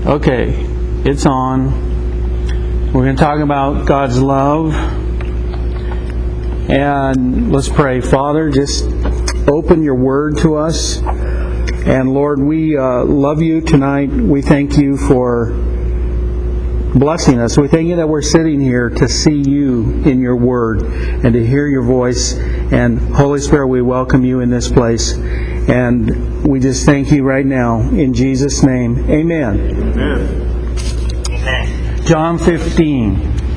Okay, it's on. We're going to talk about God's love. And let's pray. Father, just open your word to us. And Lord, we love you tonight. We thank you for blessing us. We thank you that we're sitting here to see you in your word and to hear your voice. And Holy Spirit, we welcome you in this place. And we just thank you right now in Jesus' name. Amen. Amen. John 15.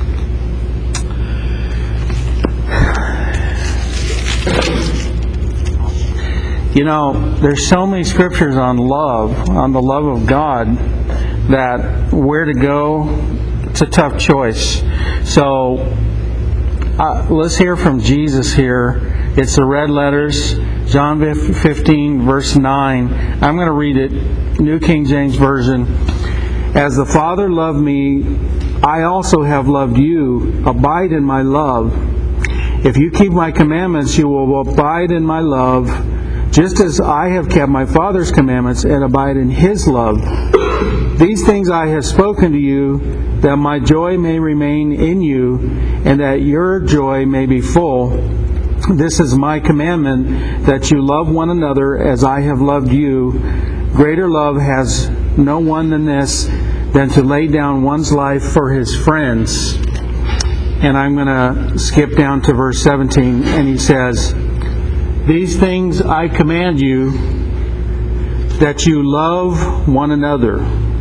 You know, there's so many scriptures on love, on the love of God, that where to go, it's a tough choice. So let's hear from Jesus here. It's the red letters, John 15, verse 9. I'm going to read it, New King James Version. As the Father loved me, I also have loved you. Abide in my love. If you keep my commandments, you will abide in my love, just as I have kept my Father's commandments and abide in His love. These things I have spoken to you, that my joy may remain in you, and that your joy may be full. This is my commandment, that you love one another as I have loved you. Greater love has no one than this, than to lay down one's life for his friends. And I'm going to skip down to verse 17, and he says, These things I command you, that you love one another.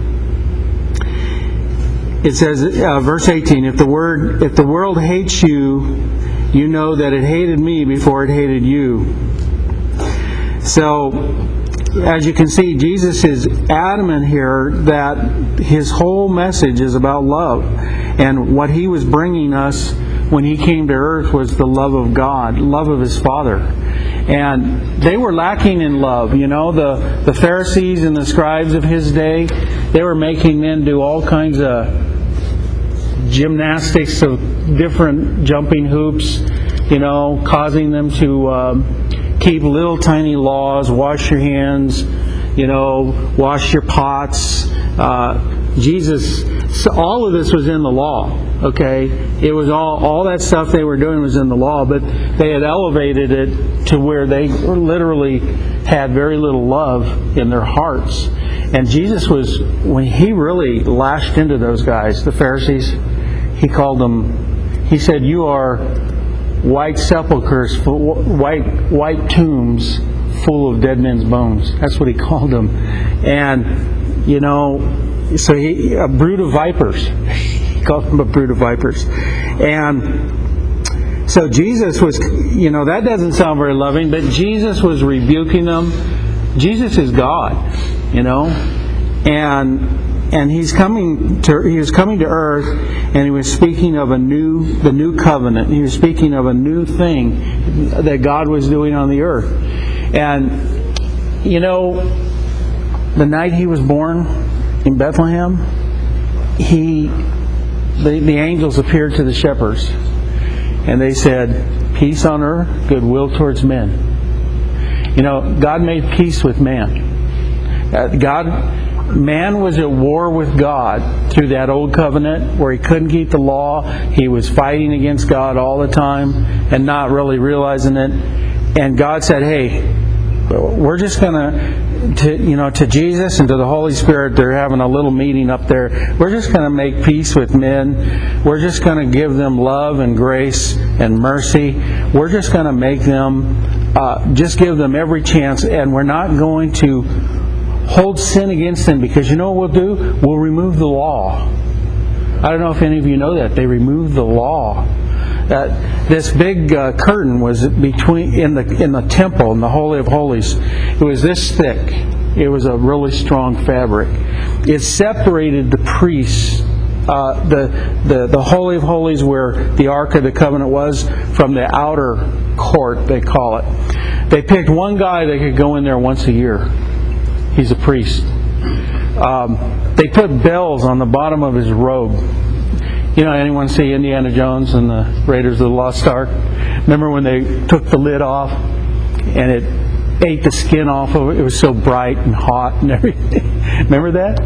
It says, verse 18, if the world hates you, you know that it hated me before it hated you. So, as you can see, Jesus is adamant here that His whole message is about love. And what He was bringing us when He came to earth was the love of God, love of His Father. And they were lacking in love. You know, the Pharisees and the scribes of His day, they were making men do all kinds of gymnastics of different jumping hoops, you know, causing them to keep little tiny laws, wash your hands, you know, wash your pots. So all of this was in the law, okay? It was all that stuff they were doing was in the law, but they had elevated it to where they literally had very little love in their hearts. And Jesus was, when He really lashed into those guys, the Pharisees, He called them, He said, you are white sepulchres, white tombs full of dead men's bones. That's what He called them. And, you know, so a brood of vipers. He called them a brood of vipers. And so Jesus was, you know, that doesn't sound very loving, but Jesus was rebuking them. Jesus is God, you know, and He was coming to earth, and He was speaking of the new covenant. He was speaking of a new thing that God was doing on the earth. And, you know, the night He was born in Bethlehem, the angels appeared to the shepherds, and they said, peace on earth, goodwill towards men. You know, God made peace with man. Man was at war with God through that old covenant where he couldn't keep the law. He was fighting against God all the time and not really realizing it. And God said, hey, we're just going to Jesus and to the Holy Spirit, they're having a little meeting up there. We're just going to make peace with men. We're just going to give them love and grace and mercy. We're just going to make them, just give them every chance, and we're not going to hold sin against them, because you know what we'll do? We'll remove the law. I don't know if any of you know that. They removed the law. This big curtain was in the temple, in the Holy of Holies. It was this thick. It was a really strong fabric. It separated the priests, the Holy of Holies where the Ark of the Covenant was, from the outer court, they call it. They picked one guy that could go in there once a year. He's a priest. They put bells on the bottom of his robe. You know, anyone see Indiana Jones and the Raiders of the Lost Ark? Remember when they took the lid off and it ate the skin off of it? It was so bright and hot and everything. Remember that?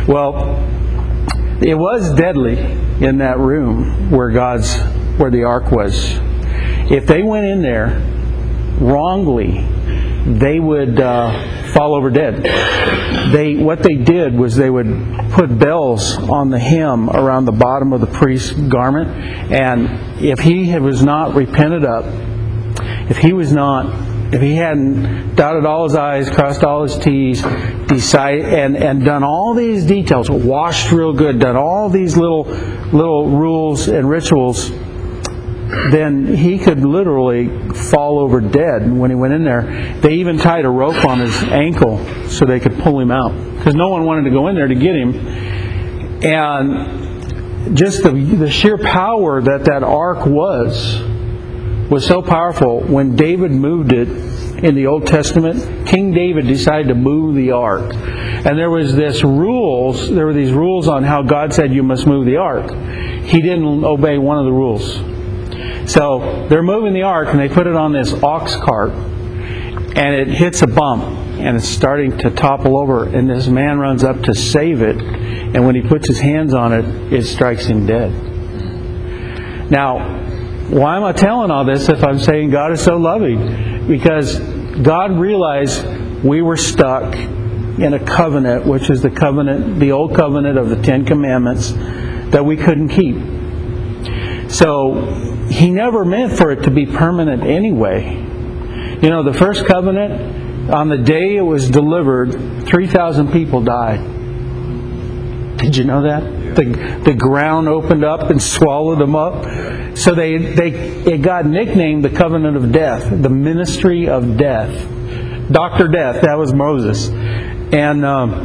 Well, it was deadly in that room where the ark was. If they went in there wrongly, they would fall over dead. What they did was they would put bells on the hem around the bottom of the priest's garment, and if he was not repented up, if he hadn't dotted all his I's, crossed all his T's, and done all these details, washed real good, done all these little rules and rituals, then he could literally fall over dead when he went in there. They even tied a rope on his ankle so they could pull him out, because no one wanted to go in there to get him. And just the sheer power that ark was so powerful. When David moved it in the Old Testament, King David decided to move the ark. And there were these rules on how God said you must move the ark. He didn't obey one of the rules. So they're moving the ark, and they put it on this ox cart, and it hits a bump, and it's starting to topple over, and this man runs up to save it, and when he puts his hands on it, it strikes him dead. Now, why am I telling all this if I'm saying God is so loving? Because God realized we were stuck in a covenant, which is the old covenant of the Ten Commandments, that we couldn't keep. So He never meant for it to be permanent anyway. You know, the first covenant, on the day it was delivered, 3,000 people died. Did you know that? The ground opened up and swallowed them up. So it got nicknamed the covenant of death, the ministry of death. Dr. Death, that was Moses. And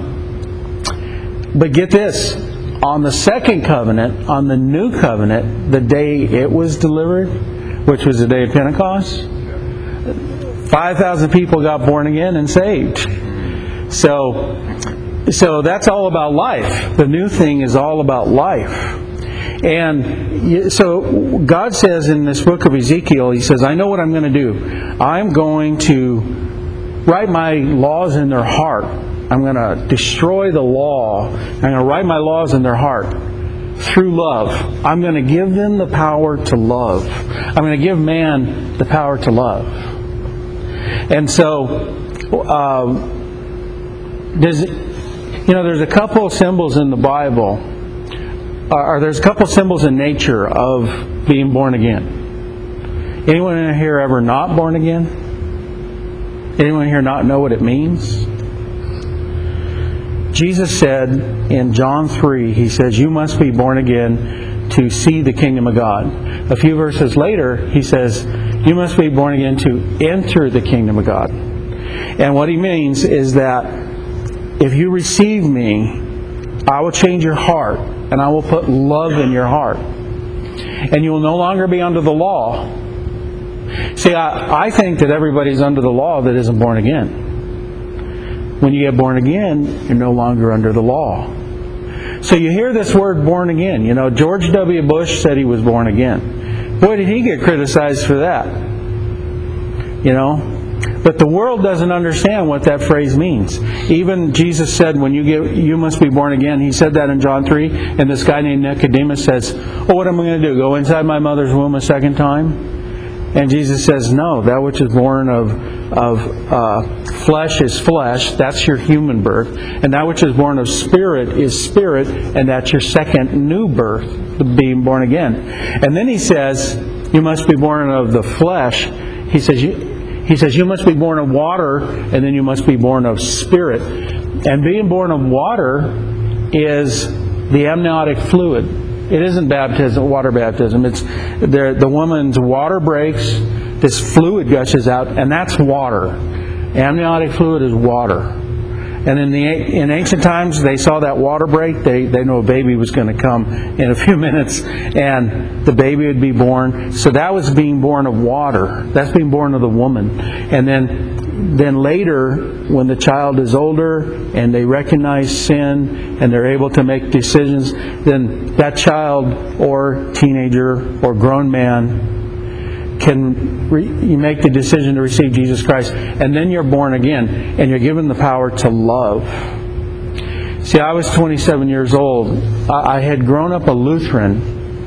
but get this, on the second covenant, on the new covenant, the day it was delivered, which was the day of Pentecost, 5,000 people got born again and saved. So that's all about life. The new thing is all about life. And so God says in this book of Ezekiel, He says, I know what I'm going to do. I'm going to write my laws in their heart. I'm going to destroy the law. I'm going to write my laws in their heart through love. I'm going to give them the power to love. I'm going to give man the power to love. And so, there's a couple of symbols in the Bible, or there's a couple of symbols in nature of being born again. Anyone in here ever not born again? Anyone here not know what it means? Jesus said in John 3, He says, you must be born again to see the kingdom of God. A few verses later, He says, you must be born again to enter the kingdom of God. And what He means is that if you receive me, I will change your heart, and I will put love in your heart. And you will no longer be under the law. See, I think that everybody's under the law that isn't born again. When you get born again, you're no longer under the law. So you hear this word born again. You know, George W. Bush said he was born again. Boy, did he get criticized for that. You know? But the world doesn't understand what that phrase means. Even Jesus said, you must be born again. He said that in John 3. And this guy named Nicodemus says, what am I going to do? Go inside my mother's womb a second time? And Jesus says, no, that which is born of flesh is flesh. That's your human birth. And that which is born of spirit is spirit. And that's your second new birth, being born again. And then He says, you must be born of the flesh. He says, you must be born of water, and then you must be born of spirit. And being born of water is the amniotic fluid. It isn't baptism, water baptism. It's the woman's water breaks, this fluid gushes out, and that's water. Amniotic fluid is water. And in ancient times, they saw that water break. They knew a baby was going to come in a few minutes, and the baby would be born. So that was being born of water. That's being born of the woman. And then later, when the child is older and they recognize sin and they're able to make decisions, then that child or teenager or grown man you make the decision to receive Jesus Christ, and then you're born again, and you're given the power to love. See, I was 27 years old. I had grown up a Lutheran,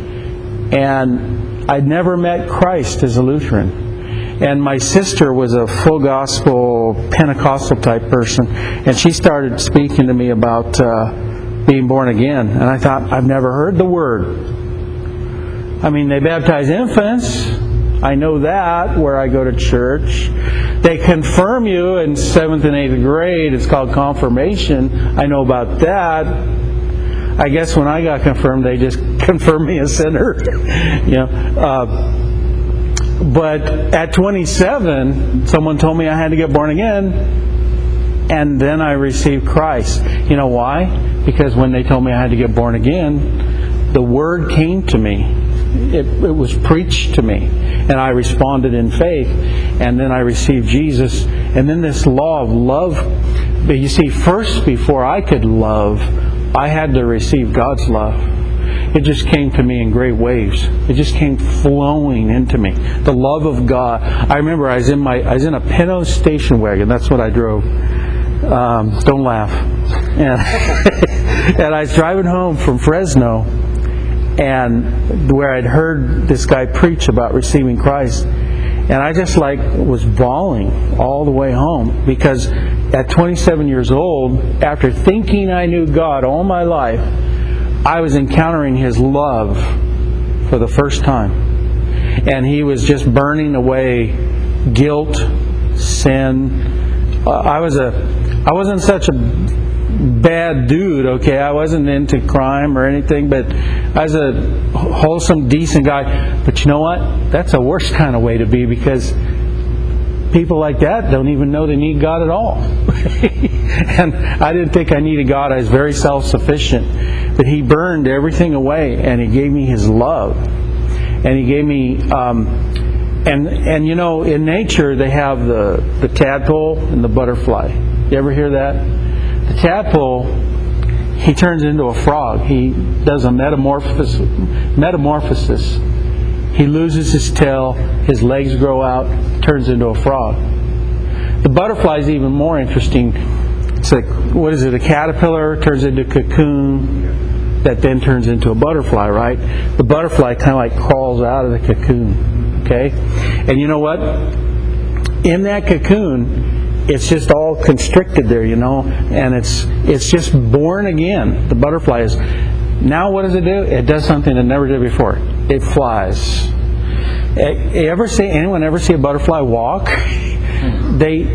and I'd never met Christ as a Lutheran. And my sister was a full gospel Pentecostal type person, and she started speaking to me about being born again. And I thought, I've never heard the word. I mean, they baptize infants. I know that where I go to church. They confirm you in 7th and 8th grade. It's called confirmation. I know about that. I guess when I got confirmed, they just confirmed me a sinner. But at 27, someone told me I had to get born again, and then I received Christ. You know why? Because when they told me I had to get born again, the Word came to me. It was preached to me, and I responded in faith, and then I received Jesus. And then this law of love. But you see, first, before I could love, I had to receive God's love. It just came to me in great waves. It just came flowing into me. The love of God. I remember I was in a Pinto station wagon. That's what I drove. Don't laugh. And I was driving home from Fresno, and where I'd heard this guy preach about receiving Christ, and I just was bawling all the way home, because at 27 years old, after thinking I knew God all my life, I was encountering His love for the first time. And He was just burning away guilt, sin. I wasn't such a bad dude, okay? I wasn't into crime or anything, but I was a wholesome, decent guy. But you know what? That's a worse kind of way to be, because people like that don't even know they need God at all. And I didn't think I needed God. I was very self-sufficient. But He burned everything away, and He gave me His love. And He gave me... And you know, in nature they have the tadpole and the butterfly. You ever hear that? The tadpole, he turns into a frog. He does a metamorphosis. He loses his tail, his legs grow out, turns into a frog. The butterfly is even more interesting. It's like, what is it? A caterpillar turns into a cocoon that then turns into a butterfly, right? The butterfly kind of like crawls out of the cocoon, okay? And you know what? In that cocoon, it's just all constricted there, you know, and it's just born again. The butterfly is. Now what does it do? It does something it never did before. It flies. Anyone ever see a butterfly walk? They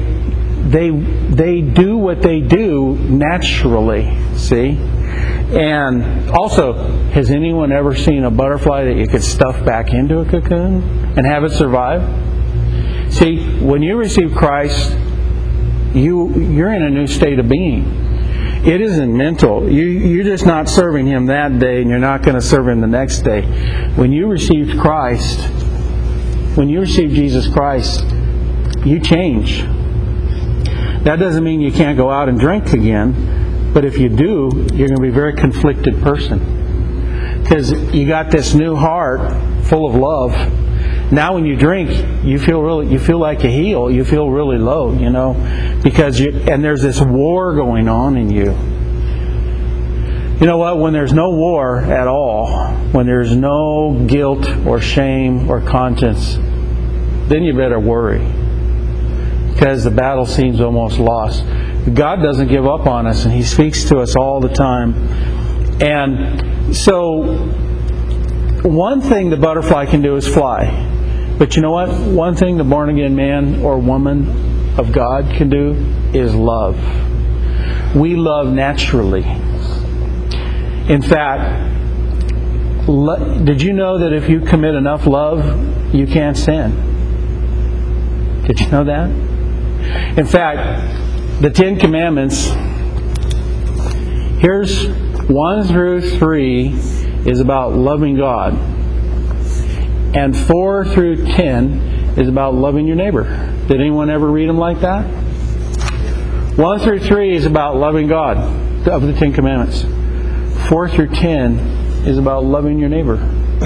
do what they do naturally, see? And also, has anyone ever seen a butterfly that you could stuff back into a cocoon and have it survive? See, when you receive Christ, you're in a new state of being. It isn't mental. You're just not serving Him that day, and you're not going to serve Him the next day. When you received Christ, when you receive Jesus Christ, you change. That doesn't mean you can't go out and drink again, but if you do, you're going to be a very conflicted person. Because you got this new heart full of love. Now when you drink, you feel like a heel. You feel really low, you know, and there's this war going on in you. You know what? When there's no war at all, when there's no guilt or shame or conscience, then you better worry, because the battle seems almost lost. God doesn't give up on us, and He speaks to us all the time. And so, one thing the butterfly can do is fly. But you know what? One thing the born-again man or woman of God can do is love. We love naturally. In fact, did you know that if you commit enough love, you can't sin? Did you know that? In fact, the 10 Commandments, here's 1 through 3 is about loving God. And 4 through 10 is about loving your neighbor. Did anyone ever read them like that? 1 through 3 is about loving God, of the 10 Commandments. 4 through 10 is about loving your neighbor.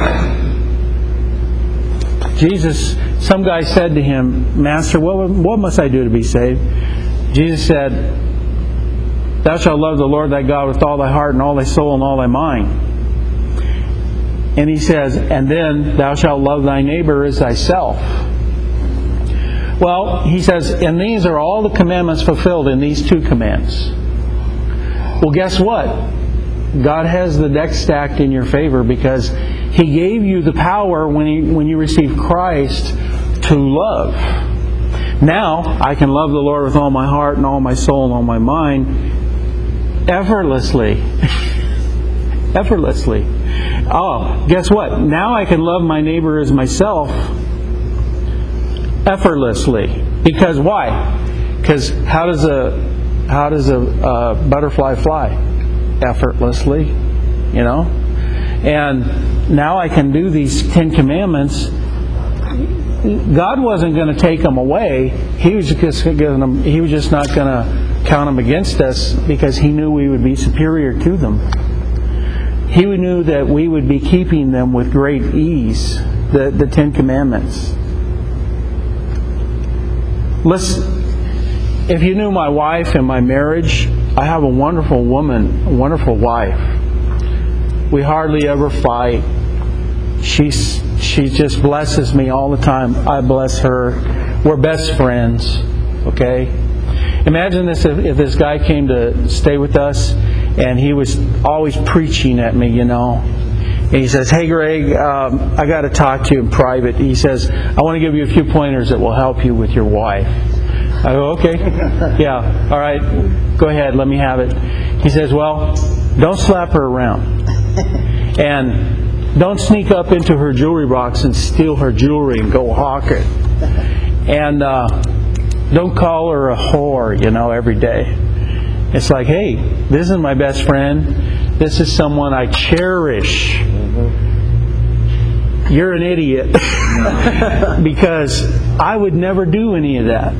Jesus, some guy said to Him, Master, what must I do to be saved? Jesus said, Thou shalt love the Lord thy God with all thy heart and all thy soul and all thy mind. And he says, and then thou shalt love thy neighbor as thyself. Well, he says, and these are all the commandments fulfilled in these 2 commands. Well, guess what? God has the deck stacked in your favor, because He gave you the power when you received Christ to love. Now, I can love the Lord with all my heart and all my soul and all my mind effortlessly. Effortlessly. Oh, guess what? Now I can love my neighbor as myself effortlessly. Because why? Because how does a butterfly fly? Effortlessly, you know. And now I can do these 10 commandments. God wasn't going to take them away. He was just not going to count them against us, because He knew we would be superior to them. He knew that we would be keeping them with great ease, the 10 commandments. If you knew my wife and my marriage, I have a wonderful woman, a wonderful wife. We hardly ever fight. She just blesses me all the time. I bless her. We're best friends. Okay? Imagine this if this guy came to stay with us and he was always preaching at me, you know. And he says, hey Greg, I got to talk to you in private. He says, I want to give you a few pointers that will help you with your wife. I go, okay. Yeah, all right. Go ahead, let me have it. He says, well, don't slap her around. And don't sneak up into her jewelry box and steal her jewelry and go hawk it. And don't call her a whore, you know, every day. It's like, hey, this is my best friend. This is someone I cherish. You're an idiot. Because I would never do any of that.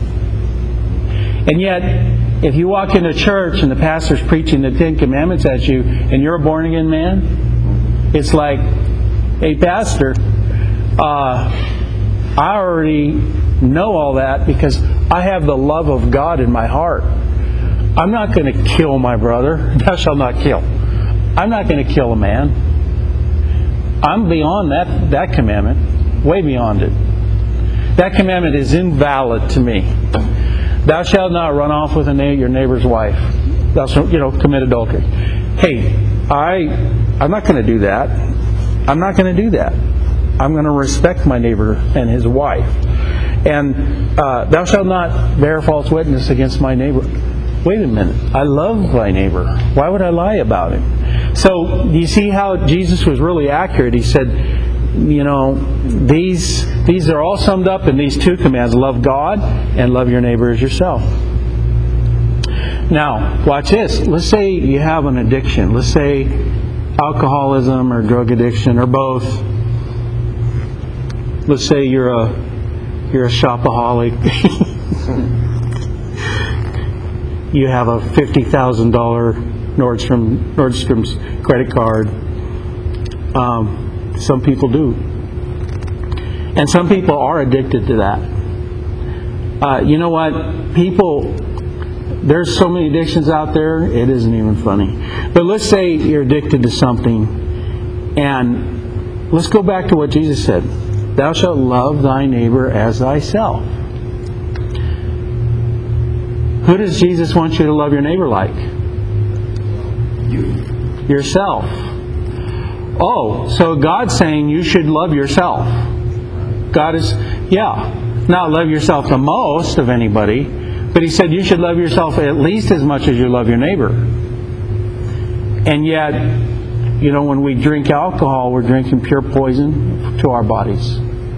And yet, if you walk into church and the pastor's preaching the 10 Commandments at you and you're a born-again man, it's like, hey, pastor, I already know all that because I have the love of God in my heart. I'm not going to kill my brother. Thou shalt not kill. I'm not going to kill a man. I'm beyond that commandment, way beyond it. That commandment is invalid to me. Thou shalt not run off with your neighbor's wife. Thou shalt, commit adultery. Hey, I'm not going to do that. I'm not going to do that. I'm going to respect my neighbor and his wife. And thou shalt not bear false witness against my neighbor. Wait a minute. I love my neighbor. Why would I lie about him? So, do you see how Jesus was really accurate? He said, these are all summed up in these 2 commands. Love God and love your neighbor as yourself. Now, watch this. Let's say you have an addiction. Let's say alcoholism or drug addiction or both. Let's say you're a shopaholic. You have a $50,000 Nordstrom's credit card. Some people do. And some people are addicted to that. You know what? There's so many addictions out there, it isn't even funny. But let's say you're addicted to something, and let's go back to what Jesus said. Thou shalt love thy neighbor as thyself. Who does Jesus want you to love your neighbor like? You. Yourself. Oh, so God's saying you should love yourself. God is, not love yourself the most of anybody, but He said you should love yourself at least as much as you love your neighbor. And yet, when we drink alcohol, we're drinking pure poison to our bodies.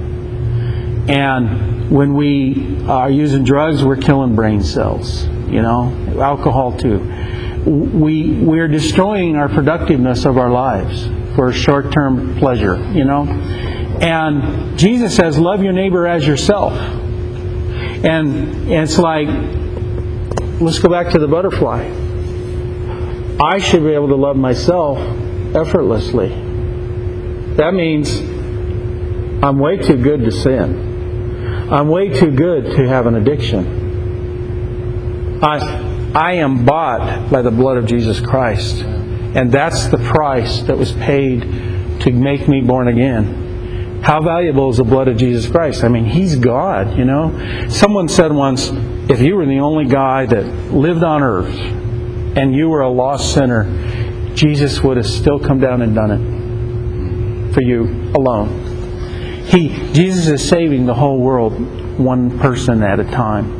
And when we are using drugs, we're killing brain cells. Alcohol too. We're destroying our productiveness of our lives for short-term pleasure, And Jesus says, love your neighbor as yourself. And it's like, let's go back to the butterfly. I should be able to love myself effortlessly. That means I'm way too good to sin. I'm way too good to have an addiction. I am bought by the blood of Jesus Christ. And that's the price that was paid to make me born again. How valuable is the blood of Jesus Christ? I mean, He's God, you know. Someone said once, if you were the only guy that lived on earth and you were a lost sinner, Jesus would have still come down and done it for you alone. Jesus is saving the whole world one person at a time.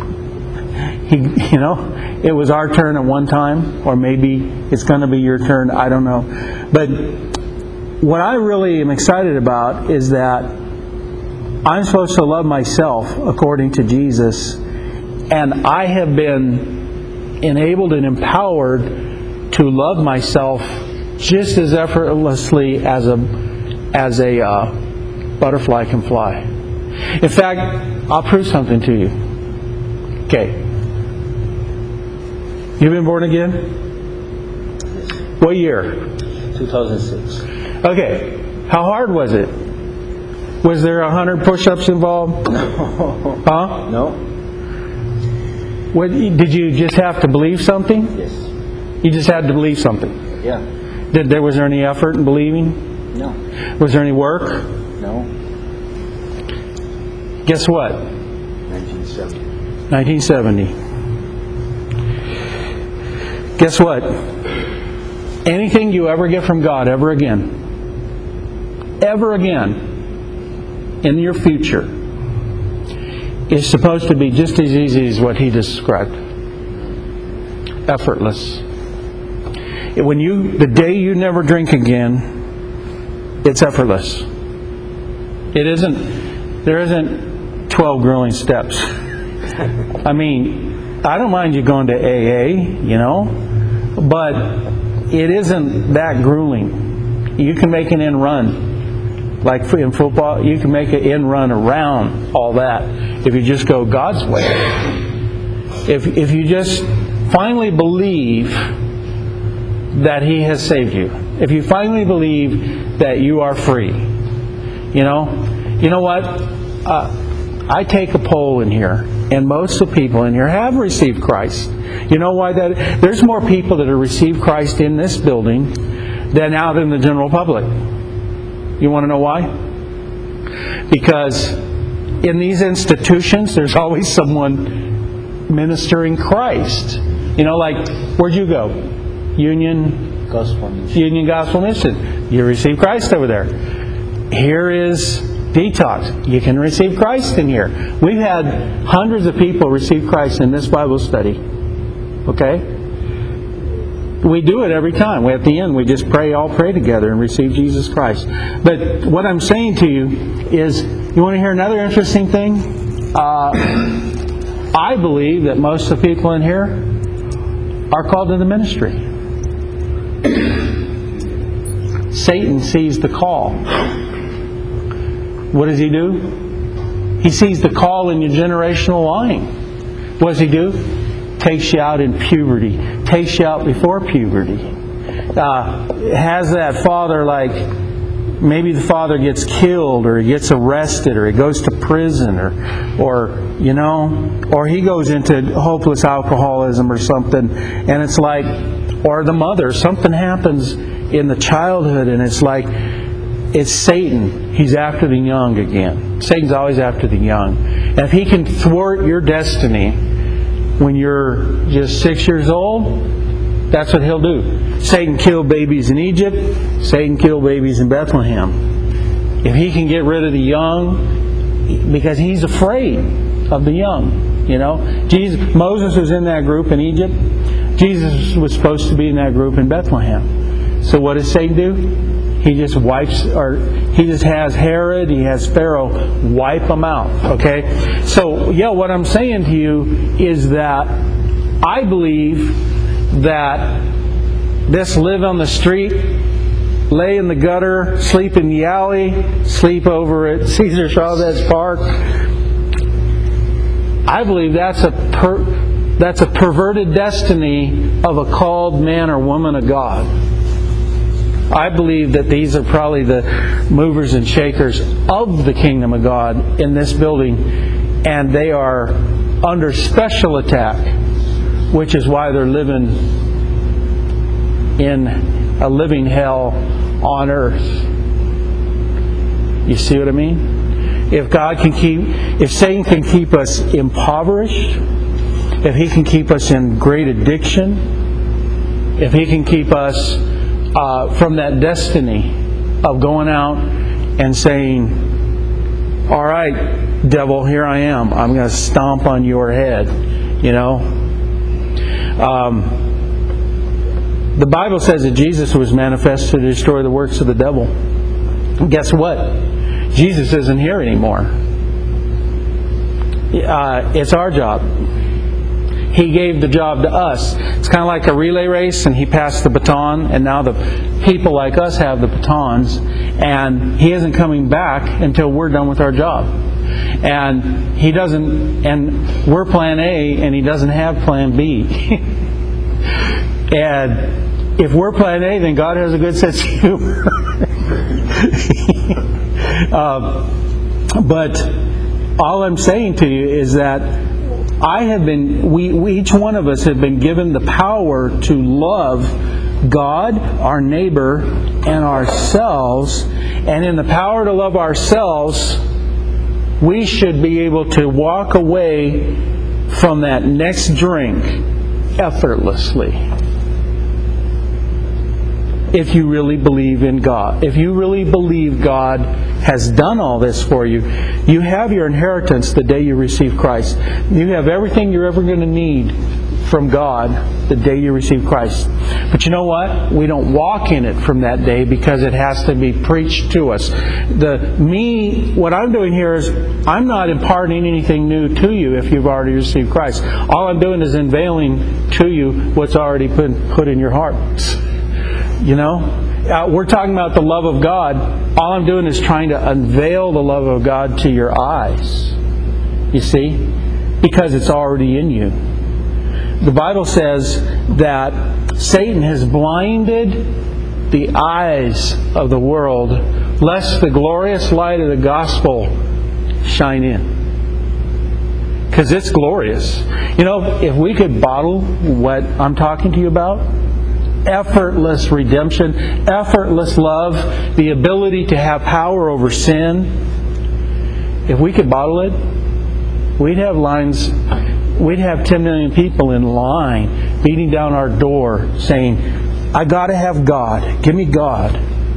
It was our turn at one time, or maybe it's going to be your turn, I don't know. But what I really am excited about is that I'm supposed to love myself according to Jesus, and I have been enabled and empowered to love myself just as effortlessly as a butterfly can fly. In fact, I'll prove something to you. Okay. You've been born again? What year? 2006. Okay. How hard was it? Was there 100 push-ups involved? No. Huh? No. Did you just have to believe something? Yes. You just had to believe something? Yeah. Was there any effort in believing? No. Was there any work? No. Guess what? 1970. 1970. Guess what? Anything you ever get from God ever again in your future is supposed to be just as easy as what he described. Effortless. The day you never drink again, it's effortless. There isn't 12 grueling steps. I mean, I don't mind you going to AA, but it isn't that grueling. You can make an end run. Like in football, you can make an end run around all that if you just go God's way. If you just finally believe that He has saved you. If you finally believe that you are free. You know what? I take a poll in here, and most of the people in here have received Christ. You know why that? There's more people that have received Christ in this building than out in the general public. You want to know why? Because in these institutions, there's always someone ministering Christ. Like, where'd you go? Union Gospel Mission. You received Christ over there. Here is Detox. You can receive Christ in here. We've had hundreds of people receive Christ in this Bible study. Okay? We do it every time. At the end, we just all pray together and receive Jesus Christ. But what I'm saying to you is, you want to hear another interesting thing? I believe that most of the people in here are called to the ministry. Satan sees the call. What does he do? He sees the call in your generational line. What does he do? Takes you out in puberty. Takes you out before puberty. Has that father, maybe the father gets killed, or he gets arrested, or he goes to prison, or he goes into hopeless alcoholism or something, and it's like, or the mother, something happens in the childhood, and it's like, it's Satan. He's after the young again. Satan's always after the young. And if he can thwart your destiny when you're just 6 years old, that's what he'll do. Satan killed babies in Egypt. Satan killed babies in Bethlehem. If he can get rid of the young, because he's afraid of the young. Moses was in that group in Egypt. Jesus was supposed to be in that group in Bethlehem. So what does Satan do? He just has Herod, he has Pharaoh wipe them out. Okay? So, what I'm saying to you is that I believe that this live on the street, lay in the gutter, sleep in the alley, sleep over at Cesar Chavez Park, I believe that's a perverted destiny of a called man or woman of God. I believe that these are probably the movers and shakers of the kingdom of God in this building, and they are under special attack which is why they're living in a living hell on earth. You see what I mean? If Satan can keep us impoverished, if he can keep us in great addiction, if he can keep us from that destiny of going out and saying, all right, devil, here I am. I'm going to stomp on your head. You know? The Bible says that Jesus was manifest to destroy the works of the devil. And guess what? Jesus isn't here anymore. It's our job. He gave the job to us. It's kind of like a relay race, and He passed the baton, and now the people like us have the batons, and He isn't coming back until we're done with our job. And He doesn't, and we're plan A, and He doesn't have plan B. And if we're plan A, then God has a good sense of humor. But all I'm saying to you is that each one of us have been given the power to love God, our neighbor, and ourselves. And in the power to love ourselves, we should be able to walk away from that next drink effortlessly. If you really believe in God. If you really believe God has done all this for you, you have your inheritance the day you receive Christ. You have everything you're ever going to need from God the day you receive Christ. But you know what? We don't walk in it from that day because it has to be preached to us. What I'm doing here is I'm not imparting anything new to you if you've already received Christ. All I'm doing is unveiling to you what's already been put in your hearts. You know? We're talking about the love of God. All I'm doing is trying to unveil the love of God to your eyes. You see? Because it's already in you. The Bible says that Satan has blinded the eyes of the world, lest the glorious light of the gospel shine in. Because it's glorious. You know, if we could bottle what I'm talking to you about, effortless redemption, effortless love, the ability to have power over sin. If we could bottle it, we'd have 10 million people in line beating down our door saying, I got to have God. Give me God.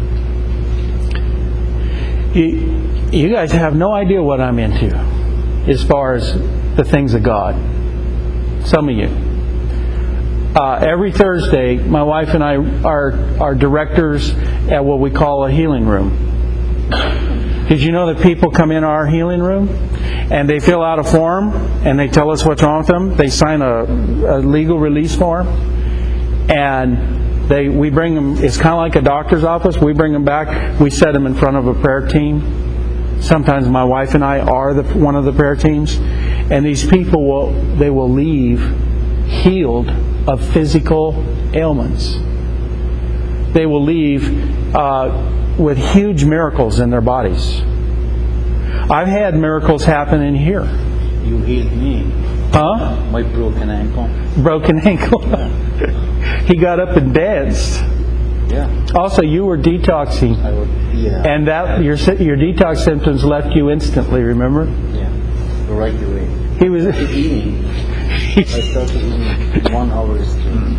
You guys have no idea what I'm into as far as the things of God. Some of you. Every Thursday, my wife and I are directors at what we call a healing room. Did you know that people come in our healing room and they fill out a form and they tell us what's wrong with them? They sign a legal release form, and we bring them. It's kind of like a doctor's office. We bring them back. We set them in front of a prayer team. Sometimes my wife and I are one of the prayer teams, and these people will leave healed of physical ailments. They will leave with huge miracles in their bodies. I've had miracles happen in here. You healed me. Huh? My broken ankle. Broken ankle. He got up and danced. Yeah. Also, you were detoxing. Yeah. And that your detox symptoms left you instantly, remember? Yeah. Right away. He was eating. I started eating 1 hour straight.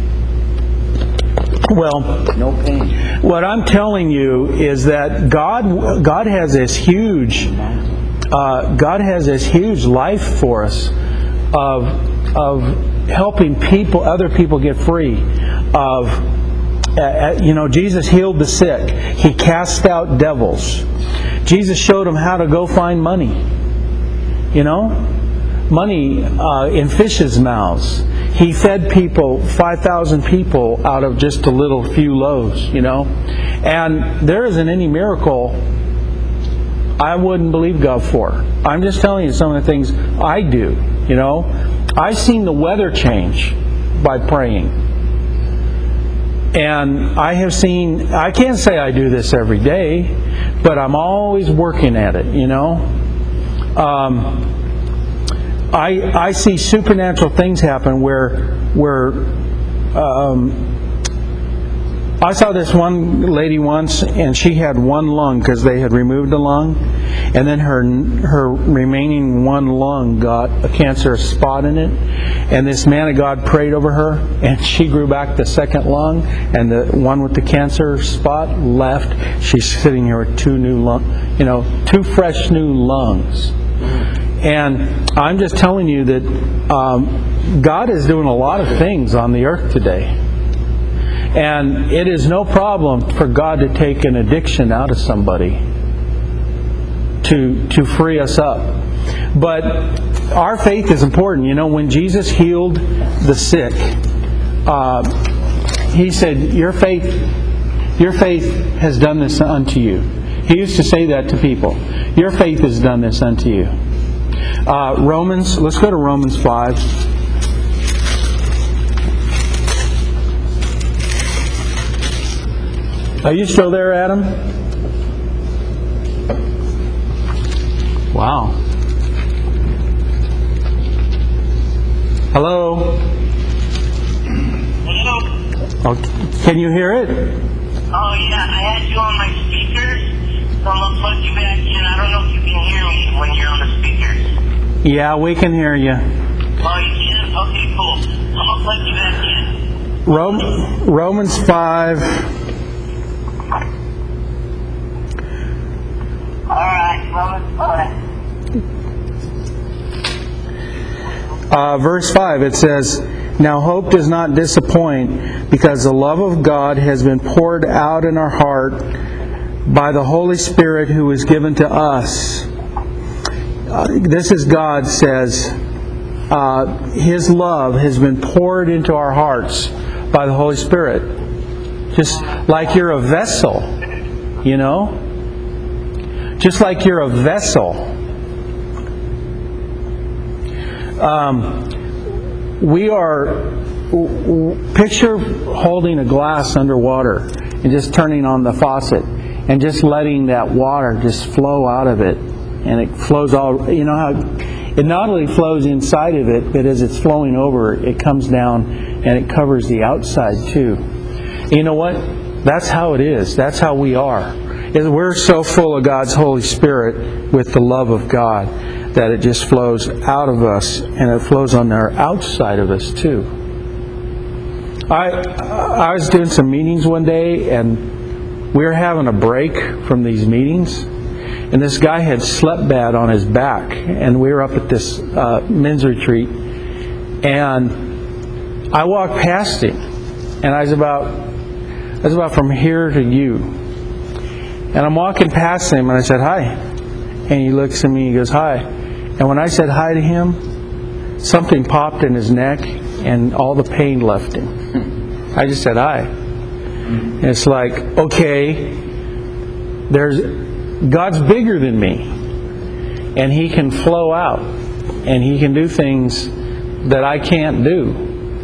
Well, no pain. What I'm telling you is that God has this huge life for us of helping other people get free. Jesus healed the sick. He cast out devils. Jesus showed them how to go find money. You know? Money in fishes' mouths. He fed 5,000 people out of just a little few loaves, you know. And there isn't any miracle I wouldn't believe God for. I'm just telling you some of the things I do, you know. I've seen the weather change by praying. And I can't say I do this every day, but I'm always working at it, you know. I see supernatural things happen where I saw this one lady once, and she had one lung because they had removed a lung, and then her remaining one lung got a cancerous spot in it, and this man of God prayed over her, and she grew back the second lung, and the one with the cancer spot left. She's sitting here with two fresh new lungs. And I'm just telling you that God is doing a lot of things on the earth today. And it is no problem for God to take an addiction out of somebody to free us up. But our faith is important. You know, when Jesus healed the sick, He said, your faith has done this unto you. He used to say that to people. Your faith has done this unto you. Let's go to Romans 5. Are you still there, Adam? Wow. Hello? Hello? Oh, can you hear it? Oh, yeah, I had you on my speakers, so I'm going to plug you back in. I don't know if you can hear me when you're on the speakers. Yeah, we can hear you. Oh, you can? Okay, cool. I'm going to plug you back in. Romans 5. Alright, Romans 5. Verse 5, it says, "Now hope does not disappoint, because the love of God has been poured out in our heart by the Holy Spirit who is given to us." This is God says, His love has been poured into our hearts by the Holy Spirit. Just like you're a vessel, you know? Just like you're a vessel. Picture holding a glass underwater and just turning on the faucet and just letting that water just flow out of it. And it flows all, you know how it not only flows inside of it, but as it's flowing over, it comes down and it covers the outside too. You know what? That's how it is. That's how we are. We're so full of God's Holy Spirit with the love of God that it just flows out of us and it flows on our outside of us too. I was doing some meetings one day, and we were having a break from these meetings, and this guy had slept bad on his back, and we were up at this men's retreat, and I walked past him, and I was about from here to you. And I'm walking past him, and I said, "Hi." And he looks at me, and he goes, "Hi." And when I said hi to him, something popped in his neck, and all the pain left him. I just said, "Hi." And it's like, okay, God's bigger than me. And He can flow out. And He can do things that I can't do.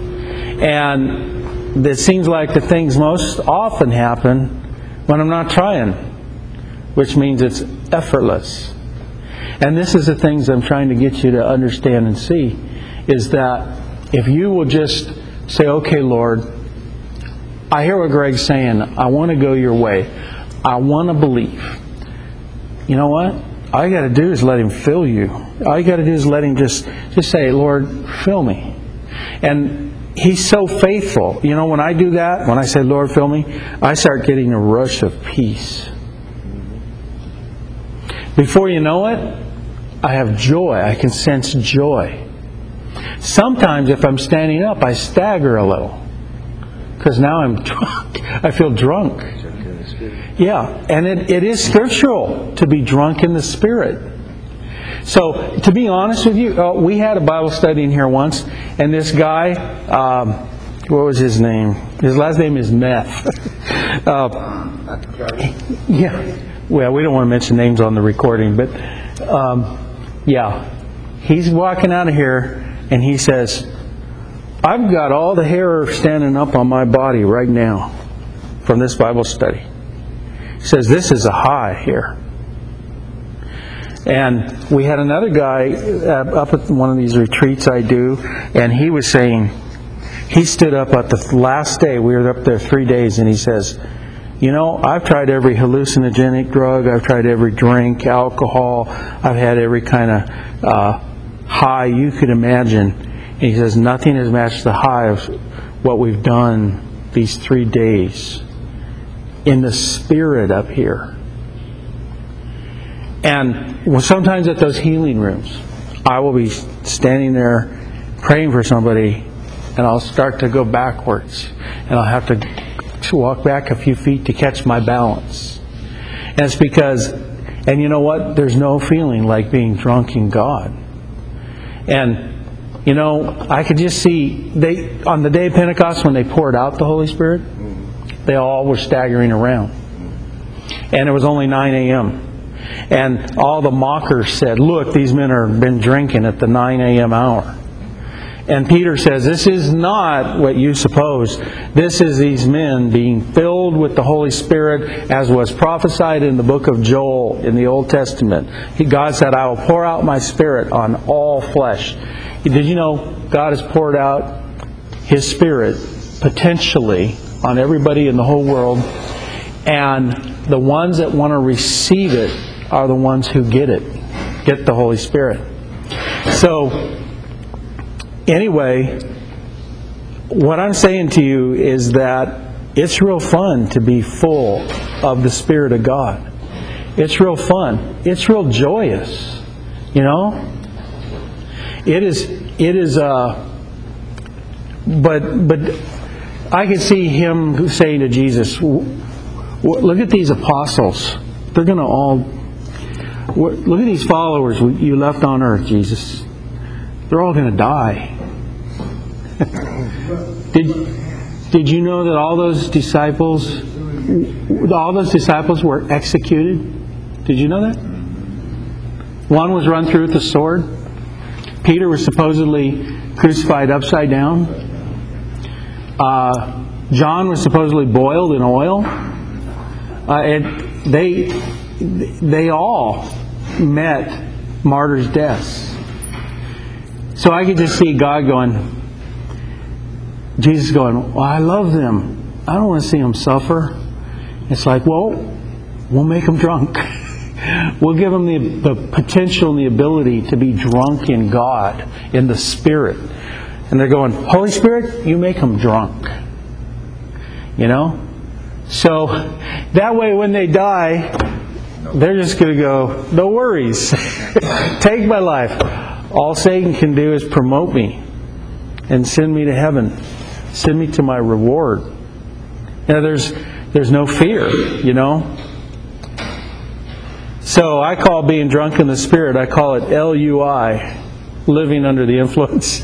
And it seems like the things most often happen when I'm not trying, which means it's effortless. And this is the things I'm trying to get you to understand and see, is that if you will just say, "Okay, Lord, I hear what Greg's saying. I want to go your way. I want to believe." You know what? All you got to do is let Him fill you. All you got to do is let Him just say, "Lord, fill me." And He's so faithful. You know, when I do that, when I say, "Lord, fill me," I start getting a rush of peace. Before you know it, I have joy. I can sense joy. Sometimes if I'm standing up, I stagger a little, because now I'm drunk. I feel drunk. Yeah, and it is scriptural to be drunk in the Spirit. So, to be honest with you, we had a Bible study in here once, and this guy, what was his name? His last name is Meth. Yeah. Well, we don't want to mention names on the recording, but yeah. He's walking out of here, and he says, "I've got all the hair standing up on my body right now from this Bible study." He says, "This is a high here." And we had another guy up at one of these retreats I do, and he was saying, he stood up at the last day, we were up there 3 days, and he says, you know, I've tried every hallucinogenic drug, I've tried every drink, alcohol, I've had every kind of high you could imagine. And he says, nothing has matched the high of what we've done these 3 days in the Spirit up here. And sometimes at those healing rooms, I will be standing there praying for somebody, and I'll start to go backwards, and I'll have to walk back a few feet to catch my balance. And it's because, and you know what? There's no feeling like being drunk in God. And, you know, I could just see, on the day of Pentecost, when they poured out the Holy Spirit, they all were staggering around. And it was only 9 a.m. And all the mockers said, look, these men have been drinking at the 9 a.m. hour. And Peter says, this is not what you suppose. This is these men being filled with the Holy Spirit, as was prophesied in the book of Joel in the Old Testament. God said, I will pour out my Spirit on all flesh. Did you know God has poured out His Spirit potentially on everybody in the whole world? And the ones that want to receive it are the ones who get the Holy Spirit. So, anyway, what I'm saying to you is that it's real fun to be full of the Spirit of God. It's real fun. It's real joyous. You know? It is but I can see Him saying to Jesus, look at these apostles. They're going to all... Look at these followers you left on earth, Jesus. They're all going to die. Did you know that all those disciples were executed? Did you know that? One was run through with a sword. Peter was supposedly crucified upside down. John was supposedly boiled in oil. They all met martyrs' deaths. So I could just see God going, Jesus going, well, I love them. I don't want to see them suffer. It's like, well, we'll make them drunk. We'll give them the potential and the ability to be drunk in God, in the Spirit. And they're going, Holy Spirit, you make them drunk. You know? So that way when they die, they're just going to go, no worries. Take my life. All Satan can do is promote me and send me to heaven. Send me to my reward. Now there's no fear, you know. So I call being drunk in the Spirit, I call it LUI, living under the influence.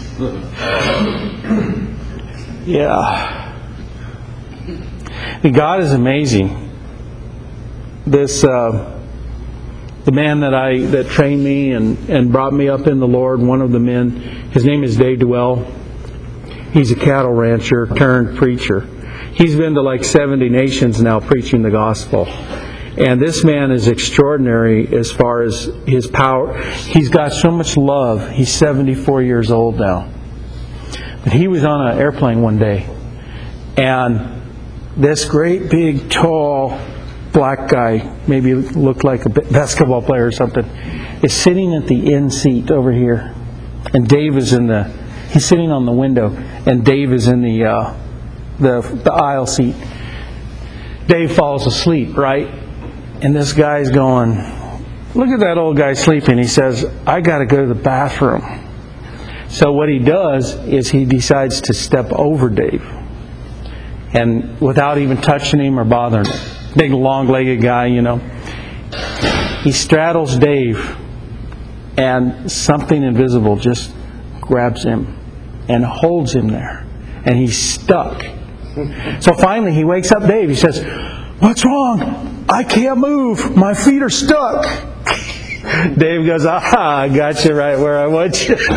Yeah. God is amazing. This the man that trained me and brought me up in the Lord, one of the men, his name is Dave Dwell. He's a cattle rancher turned preacher. He's been to like 70 nations now preaching the gospel. And this man is extraordinary as far as his power. He's got so much love. He's 74 years old now. But he was on an airplane one day, and this great big tall black guy, maybe looked like a basketball player or something, is sitting at the end seat over here, and Dave is he's sitting on the window, and Dave is in the aisle seat. Dave falls asleep, right? And this guy's going, look at that old guy sleeping. He says, I got to go to the bathroom. So what he does is he decides to step over Dave, and without even touching him or bothering him. Big long-legged guy, you know. He straddles Dave, and something invisible just grabs him and holds him there, and he's stuck. So finally he wakes up Dave. He says, what's wrong? I can't move. My feet are stuck. Dave goes, I got you right where I want you.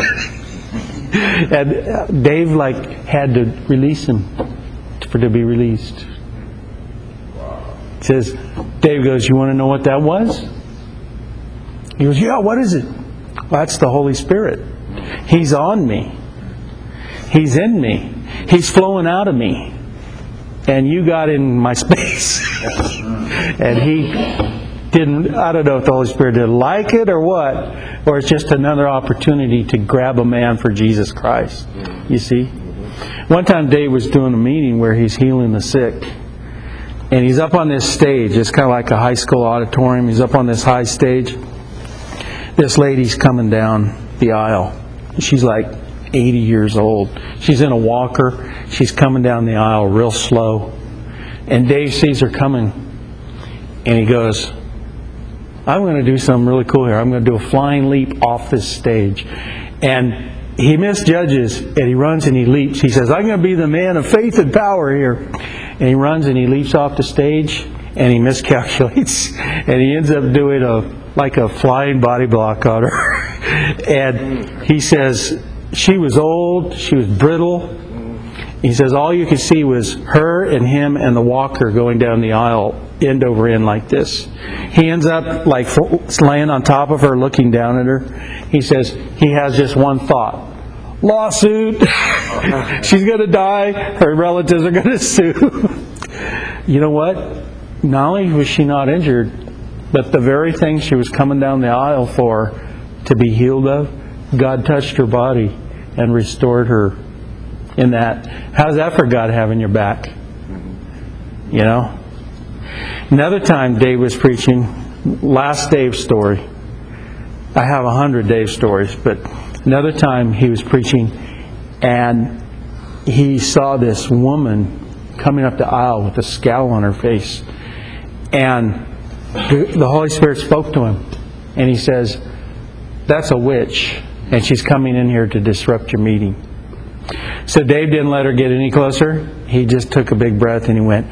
And Dave had to release him to be released. Says, Dave goes, you want to know what that was? He goes, yeah, what is it? Well, that's the Holy Spirit. He's on me. He's in me. He's flowing out of me. And you got in my space. And he didn't, I don't know if the Holy Spirit didn't like it or what, or it's just another opportunity to grab a man for Jesus Christ. You see? One time Dave was doing a meeting where he's healing the sick. And he's up on this stage. It's kind of like a high school auditorium. He's up on this high stage. This lady's coming down the aisle. She's like 80 years old. She's in a walker. She's coming down the aisle real slow. And Dave sees her coming. And he goes, I'm going to do something really cool here. I'm going to do a flying leap off this stage. And he misjudges, and he runs and he leaps. He says, I'm going to be the man of faith and power here. And he runs and he leaps off the stage, and he miscalculates. And he ends up doing a flying body block on her. And he says, she was old, she was brittle. He says all you could see was her and him and the walker going down the aisle, end over end like this. He ends up like laying on top of her, looking down at her. He says he has just one thought. Lawsuit. She's going to die. Her relatives are going to sue. You know what? Not only was she not injured, but the very thing she was coming down the aisle for to be healed of, God touched her body and restored her in that. How's that for God having your back? You know? Another time Dave was preaching, last Dave's story. I have 100 Dave stories, but another time he was preaching and he saw this woman coming up the aisle with a scowl on her face. And the Holy Spirit spoke to him. And he says, that's a witch. And she's coming in here to disrupt your meeting. So Dave didn't let her get any closer. He just took a big breath and he went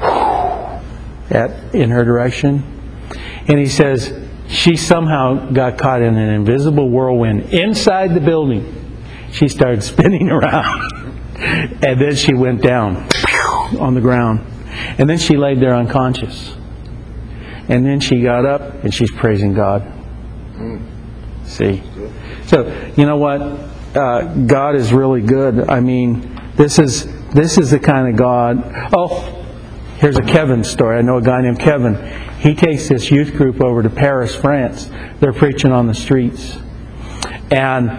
in her direction. And he says, she somehow got caught in an invisible whirlwind inside the building. She started spinning around. And then she went down on the ground. And then she laid there unconscious. And then she got up and she's praising God. See? So, you know what? God is really good. I mean, this is the kind of God. Oh, here's a Kevin story. I know a guy named Kevin. He takes this youth group over to Paris, France. They're preaching on the streets. And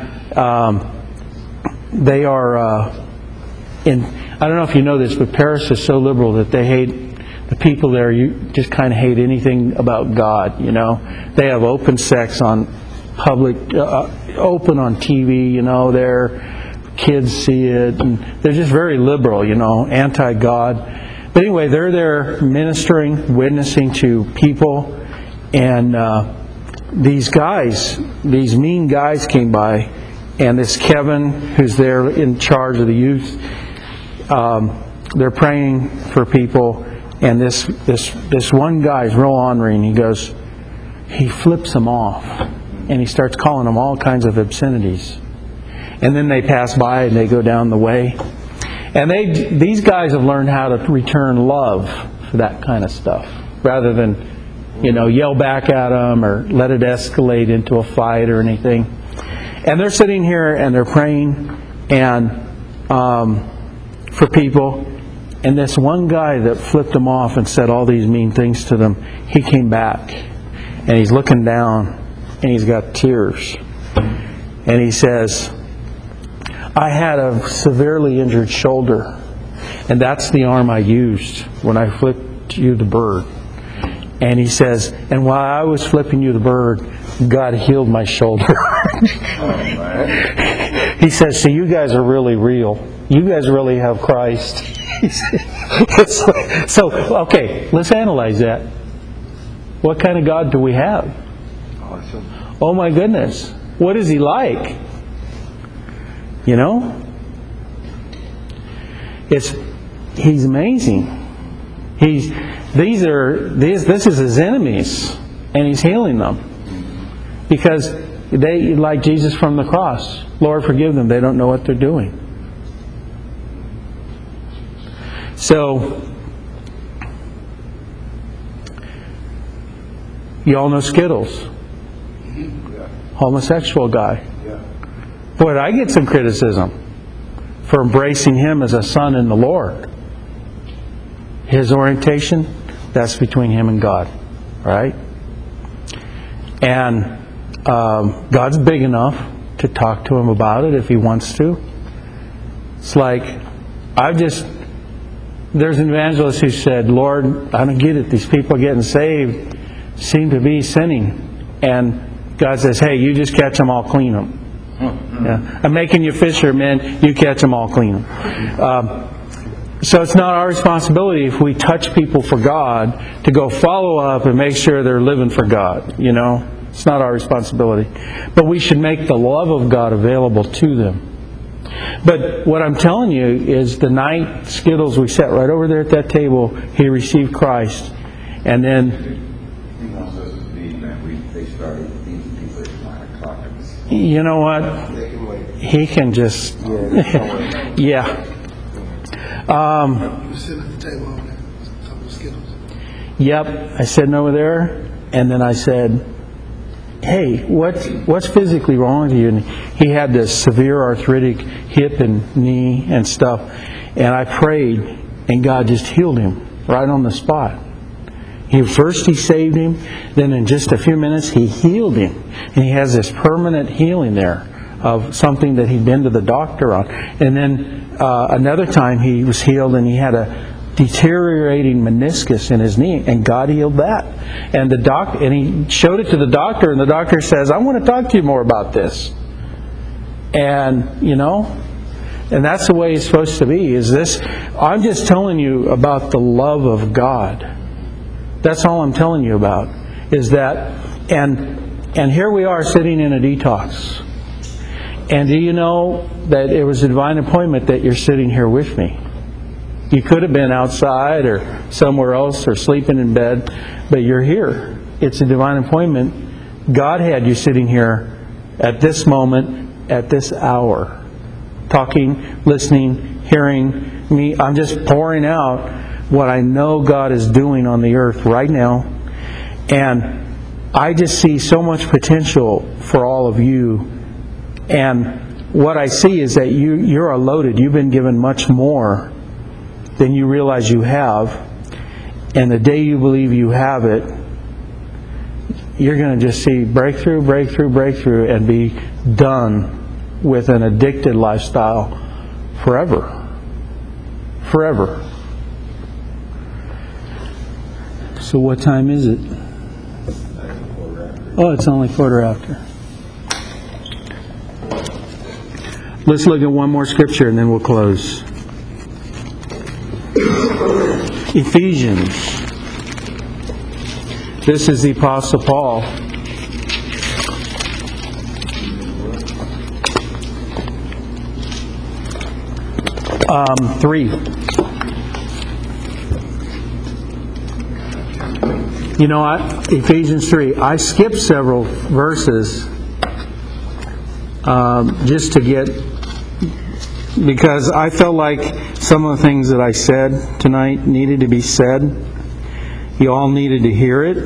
they are I don't know if you know this, but Paris is so liberal that they hate the people there. You just kind of hate anything about God, you know. They have open sex on public, open on TV, you know. Their kids see it, and they're just very liberal, you know, anti-God. But anyway, they're there ministering, witnessing to people, and these mean guys came by, and this Kevin, who's there in charge of the youth, they're praying for people, and this one guy's real ornery, and he flips them off, and he starts calling them all kinds of obscenities. And then they pass by and they go down the way. And these guys have learned how to return love for that kind of stuff, rather than, you know, yell back at them or let it escalate into a fight or anything. And they're sitting here and they're praying and for people. And this one guy that flipped them off and said all these mean things to them, he came back and he's looking down and he's got tears. And he says, I had a severely injured shoulder, and that's the arm I used when I flipped you the bird. And he says, and while I was flipping you the bird, God healed my shoulder. He says, so you guys are really real. You guys really have Christ. So, okay, let's analyze that. What kind of God do we have? Awesome. Oh my goodness. What is He like? You know? He's amazing. This is His enemies, and He's healing them. Because they, like Jesus from the cross, Lord, forgive them, they don't know what they're doing. So, you all know Skittles. homosexual guy. Boy, I get some criticism for embracing him as a son in the Lord. His orientation, that's between him and God, right? And God's big enough to talk to him about it if he wants to. It's like, there's an evangelist who said, Lord, I don't get it. These people getting saved seem to be sinning. And God says, hey, you just catch them, I'll clean them. Yeah. I'm making you fishermen, you catch them, I'll clean them. So it's not our responsibility if we touch people for God to go follow up and make sure they're living for God. You know, it's not our responsibility. But we should make the love of God available to them. But what I'm telling you is the night Skittles, we sat right over there at that table, he received Christ. And then, you know what? He can just, yeah. You sit at the table over there, a couple of Skittles. Yep, I sitting over there, and then I said, hey, what's physically wrong with you? And he had this severe arthritic hip and knee and stuff. And I prayed, and God just healed him right on the spot. First he saved him, then in just a few minutes he healed him. And he has this permanent healing there of something that he'd been to the doctor on. And then another time he was healed, and he had a deteriorating meniscus in his knee, and God healed that. And he showed it to the doctor, and the doctor says, I want to talk to you more about this. And and that's the way it's supposed to be. I'm just telling you about the love of God. That's all I'm telling you about. Is that, and here we are sitting in a detox. And do you know that it was a divine appointment that you're sitting here with me? You could have been outside or somewhere else or sleeping in bed, but you're here. It's a divine appointment. God had you sitting here at this moment, at this hour, talking, listening, hearing me. I'm just pouring out what I know God is doing on the earth right now. And I just see so much potential for all of you. And what I see is that you're loaded. You've been given much more than you realize you have. And the day you believe you have it, you're going to just see breakthrough, breakthrough, breakthrough, and be done with an addicted lifestyle forever. Forever. So what time is it? Oh, it's only 1:15. Let's look at one more scripture and then we'll close. Ephesians. This is the Apostle Paul. Three. You know what? Ephesians 3. I skipped several verses just to get, because I felt like some of the things that I said tonight needed to be said. You all needed to hear it.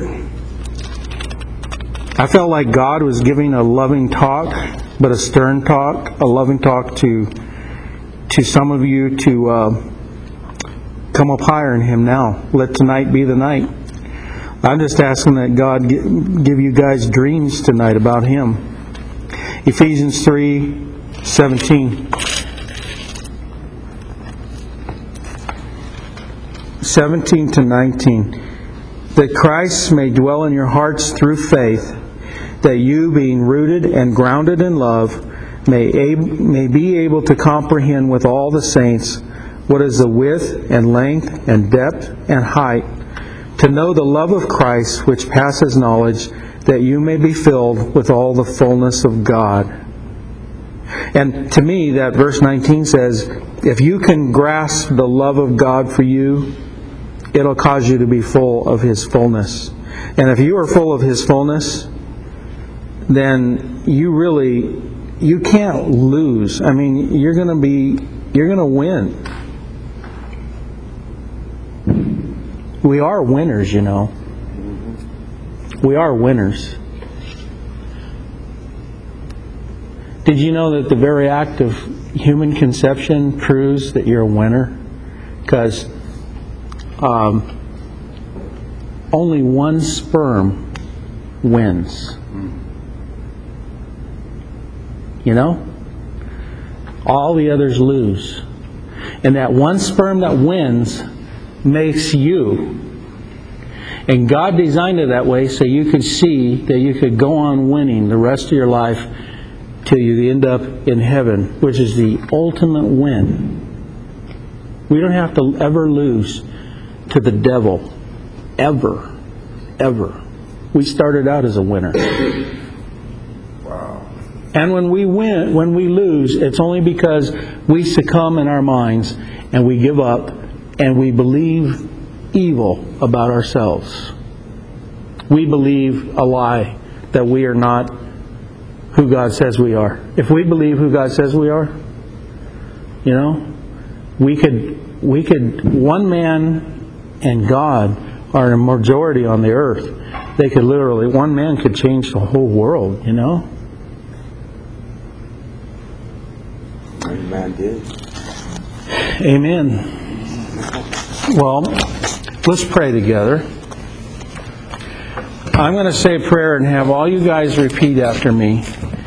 I felt like God was giving a loving talk, but a stern talk, a loving talk to some of you to come up higher in Him now. Let tonight be the night. I'm just asking that God give you guys dreams tonight about Him. Ephesians 3:17. 17 to 19. That Christ may dwell in your hearts through faith, that you, being rooted and grounded in love, may be able to comprehend with all the saints what is the width and length and depth and height, to know the love of Christ which passes knowledge, that you may be filled with all the fullness of God. And to me, that verse 19 says, if you can grasp the love of God for you, it'll cause you to be full of His fullness. And if you are full of His fullness, then you can't lose. I mean, you're going to win. We are winners, you know. We are winners. Did you know that the very act of human conception proves that you're a winner? Because only one sperm wins. You know? All the others lose. And that one sperm that wins makes you. And God designed it that way so you could see that you could go on winning the rest of your life till you end up in heaven, which is the ultimate win. We don't have to ever lose to the devil. Ever. Ever. We started out as a winner. Wow. And when we win, when we lose, it's only because we succumb in our minds and we give up and we believe evil about ourselves. We believe a lie that we are not who God says we are. If we believe who God says we are, you know, we could one man and God are a majority on the earth. They could literally, one man could change the whole world, you know. Man did. Amen. Well, let's pray together. I'm going to say a prayer and have all you guys repeat after me.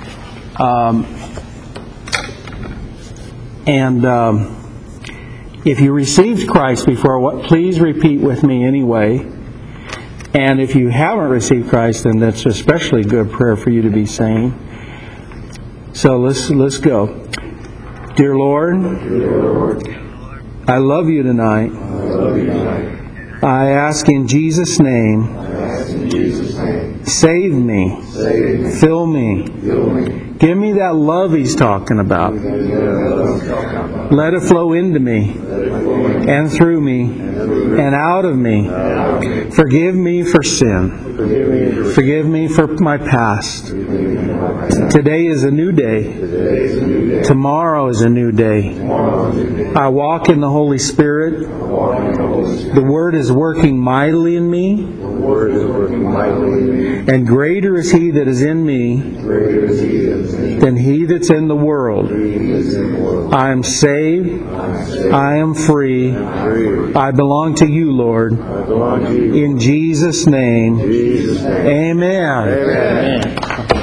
If you received Christ before, please repeat with me anyway. And if you haven't received Christ, then that's especially a good prayer for you to be saying. So let's go. Dear Lord, I love you tonight. I ask in Jesus' name, save me, fill me, give me that love He's talking about. Let it flow into me and through me and out of me. Forgive me for sin. Forgive me for my past. Today is a new day. Tomorrow is a new day. I walk in the Holy Spirit. The Word is working mightily in me. And greater is He that is in me than he that's in the world. I am saved. I am free. I belong to you, Lord. In Jesus' name. Amen.